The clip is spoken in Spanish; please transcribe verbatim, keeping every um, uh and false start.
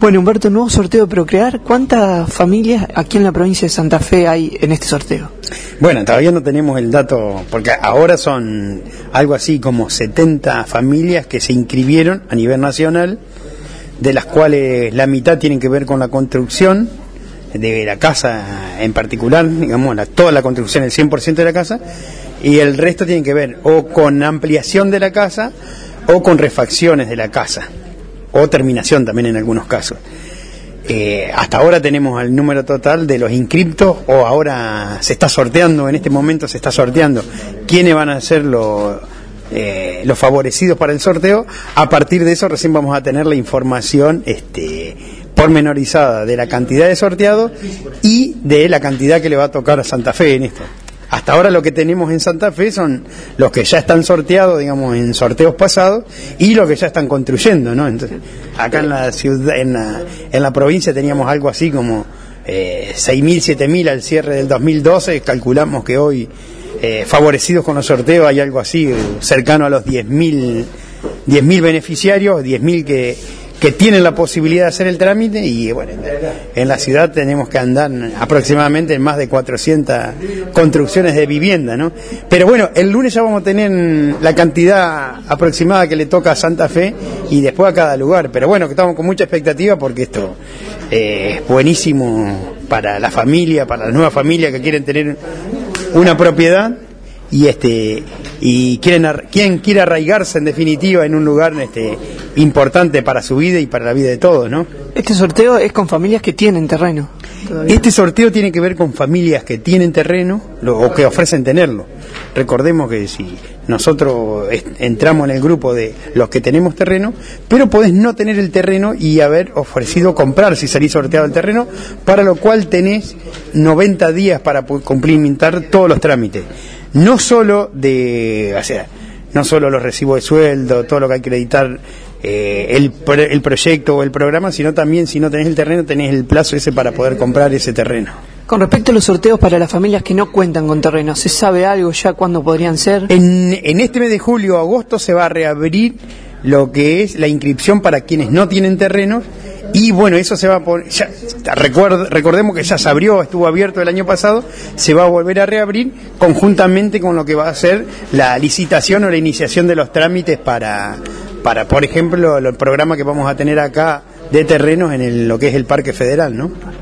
Bueno, Humberto, nuevo sorteo de Procrear. ¿Cuántas familias aquí en la provincia de Santa Fe hay en este sorteo? Bueno, todavía no tenemos el dato, porque ahora son algo así como setenta familias que se inscribieron a nivel nacional, de las cuales la mitad tienen que ver con la construcción de la casa en particular, digamos, la, toda la construcción, el cien por ciento de la casa, y el resto tienen que ver o con ampliación de la casa o con refacciones de la casa, o terminación también en algunos casos. Eh, hasta ahora tenemos el número total de los inscriptos, o ahora se está sorteando, en este momento se está sorteando quiénes van a ser los, eh, los favorecidos para el sorteo. A partir de eso recién vamos a tener la información este, pormenorizada de la cantidad de sorteados y de la cantidad que le va a tocar a Santa Fe en esto. Hasta ahora lo que tenemos en Santa Fe son los que ya están sorteados, digamos, en sorteos pasados, y los que ya están construyendo, ¿no? Entonces, acá en la ciudad, en la, en la provincia teníamos algo así como eh, seis mil, siete mil al cierre del dos mil doce, calculamos que hoy, eh, favorecidos con los sorteos, hay algo así, eh, cercano a los diez mil beneficiarios, diez mil que... que tienen la posibilidad de hacer el trámite, y bueno, en la ciudad tenemos que andar aproximadamente en más de cuatrocientas construcciones de vivienda, ¿no? Pero bueno, el lunes ya vamos a tener la cantidad aproximada que le toca a Santa Fe y después a cada lugar, pero bueno, que estamos con mucha expectativa porque esto eh, es buenísimo para la familia, para las nuevas familias que quieren tener una propiedad y este y quieren quien quiere arraigarse en definitiva en un lugar este importante para su vida y para la vida de todos, ¿no? Este sorteo es con familias que tienen terreno todavía. Este sorteo tiene que ver con familias que tienen terreno lo, o que ofrecen tenerlo. Recordemos que si nosotros entramos en el grupo de los que tenemos terreno, pero podés no tener el terreno y haber ofrecido comprar si salís sorteado el terreno, para lo cual tenés noventa días para cumplimentar todos los trámites. No solo de, o sea, no solo los recibos de sueldo, todo lo que hay que acreditar, eh, el, el proyecto o el programa, sino también, si no tenés el terreno, tenés el plazo ese para poder comprar ese terreno. Con respecto a los sorteos para las familias que no cuentan con terreno, ¿se sabe algo ya cuándo podrían ser? En, en este mes de julio o agosto se va a reabrir lo que es la inscripción para quienes no tienen terreno. Y bueno, eso se va a poner, ya, recuerdo, recordemos que ya se abrió, estuvo abierto el año pasado, se va a volver a reabrir conjuntamente con lo que va a ser la licitación o la iniciación de los trámites para, para por ejemplo, el programa que vamos a tener acá de terrenos en el, lo que es el Parque Federal, ¿no?